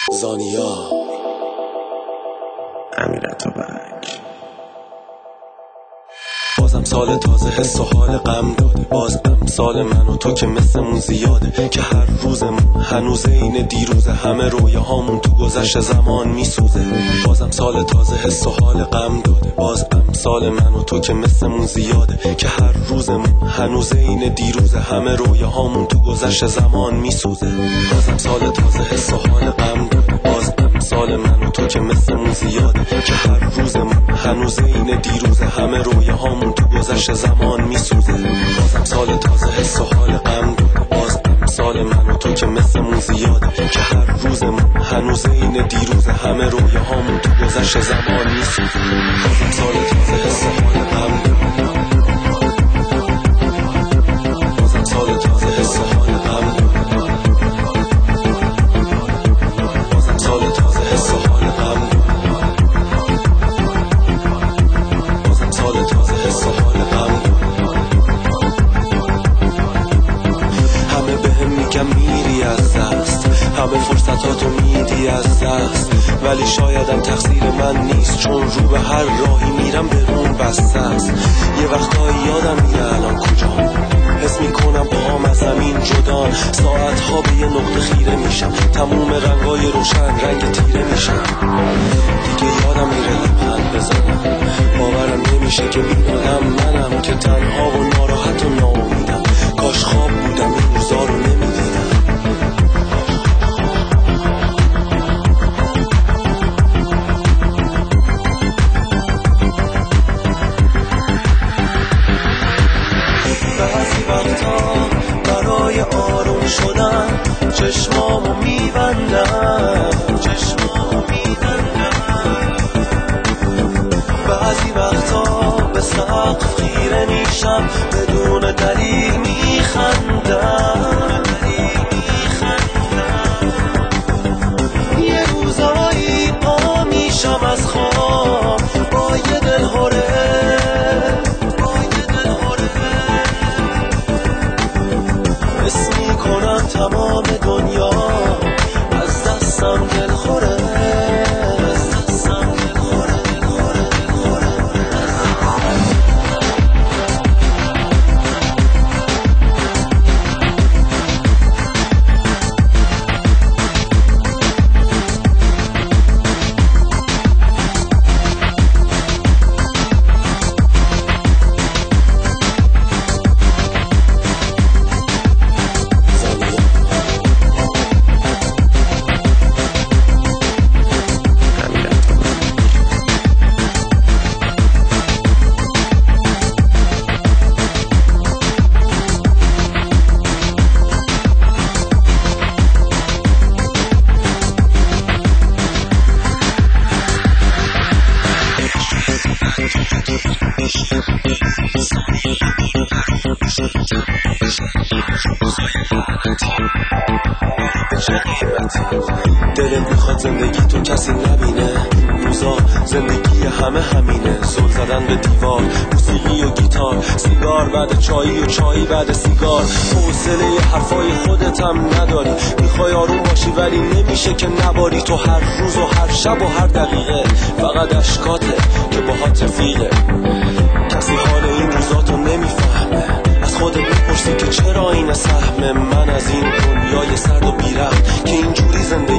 زانیا امیرعطابک. بازم سال تازه حس و حال غم داده، باز امثال من و تو که مثلمون زیاده، که هر روزمون هنوز این دیروزه، همه رویاهامون تو گذشت زمان میسوزه. بازم سال تازه حس و حال غم داده، باز امثال من و تو که مثلمون زیاده، که هر روزمون هنوز این دیروزه، همه رویاهامون تو گذشت زمان میسوزه. بازم سال تازه حس و حال غم داده، باز امثال من و تو که مثلمون زیاده، که هر روزمون هنوز این دیروزه، همه رویاهامون تو گذشت زمان میسوزه. بازم سال تازه حس و حال غم داده، باز امثال من و تو که مثلمون زیاده، که هر روزمون هنوز این دیروزه، همه رویاهامون تو گذشت زمان میسوزه. بازم سال تازه حس و حال غم داده، بازم سال تازه حس و حال غم داده، بازم سال تازه حس و حال غم داده، بازم سال تازه حس و حال غم داده. همه بهم میگن میری از دست، همه فرصتاتو میدی از دست، ولی شایدم تقصیر من نیست، چون رو به هر راهی میرم به روم بسته است. یه وقتایی یادم میره الان کجام، حس میکنم پاهم از زمین جدان، ساعتها به یه نقطه خیره میشم، تموم رنگای روشن رنگ تیره میشم. دیگه یادم میره لبخند بزنم، باورم نمیشه که این منم که تنها و ناراحت و ناامیدم. کاش خواب بودم این روزا رو نمیدیدم. بعضی وقتا برای آروم شدن چشمامو میبندم، بعضی وقتا به سقف خیره میشم، بدون دلیل میخندم. یه روزایی پا میشم از خواب با یه دلهوره، حس میکنم تمام دنیا از دستم دلخوره. دلت میخواد زندگی تو کسی نبینه، روزا زندگی همه همینه، زل زدن به دیوار، موسیقی و گیتار، سیگار بعد چایی و چایی بعد سیگار. حوصله حرفای خودت هم نداری، میخوای آروم باشی ولی نمیشه که نباری. تو هر روز و هر شب و هر دقیقه فقط اشکاته که باهات رفیقه. کسی حال این روزاتو نمیفهمه، از خودت میپرسی که چرا این سهم من از این دنیای سرد و بیرحم که اینجوری زندگی